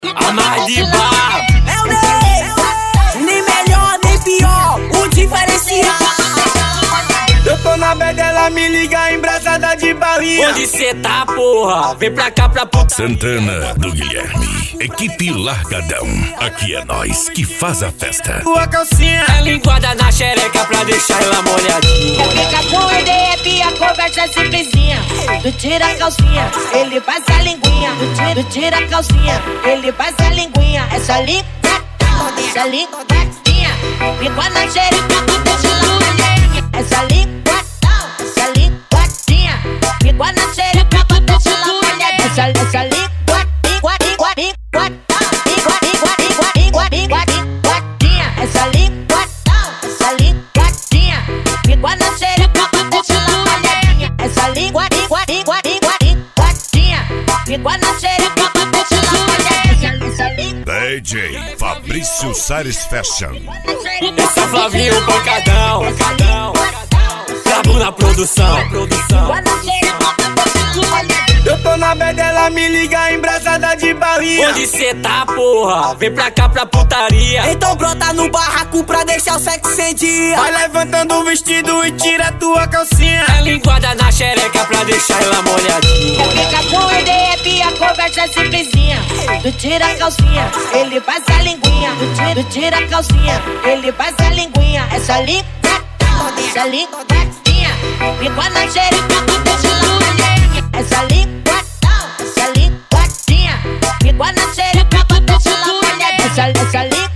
A mais de bar. É o Ney, nem melhor nem pior, o diferencial. Eu tô na bed, ela me liga embrasada de balinha. Onde cê tá, porra? Vem pra cá pra puta. Santana do Guilherme, equipe Largadão. Aqui é nós que faz a festa. Tua calcinha É linguada na xereca pra deixar ela molhadinha. Fica com ideia e a conversa é simplesinha. Tu tira a calcinha, ele faz a linguinha. Tu tira a calcinha, ele faz a linguinha. Essa linguadinha, fica na xereca pra deixar ela molhadinha. Essa linguadinha, fica na xereca pra deixar ela molhadinha. Essa linguadinha, essa linguadinha, fica na xereca pra deixar ela molhadinha. Essa linguadinha, fica na xereca pra deixar ela molhadinha. DJ Fabrício Salles Fashion. Esse é Flavinho pancadão. Brabo na produção. eu tô na bed, ela me liga embrasada de balinha. Onde cê tá, porra? Vem pra cá pra putaria. Então brota no barraco pra deixar o sexo sem dia. Vai levantando o vestido e tira tua calcinha. É linguada na xereca pra deixar ela molhadinha. Fica com ideia e a conversa é simplesinha. Tu tira a calcinha, ele faz a linguinha. Tu tira a calcinha, ele faz a linguinha. Essa linguadinha, fica na xereca pra deixar ela molhadinha. Essa linguadinha, fica na xereca pra deixar ela molhadinha. Essa linguadinha,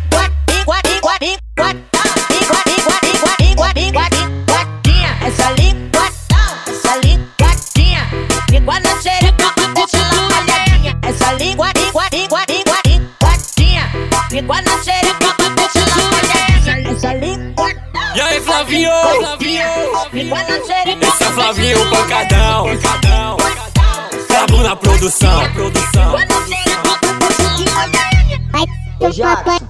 essa linguadinha, fica na xereca pra deixar ela molhadinha. Essa linguadinha, fica na xereca pra deixar ela molhadinha. Essa linguadinha, E aí, Flavinho? fica na xereca. Esse é Flavinho pancadão. Brabo na produção. Fica na xereca pra deixar ela molhadinha. Jackson.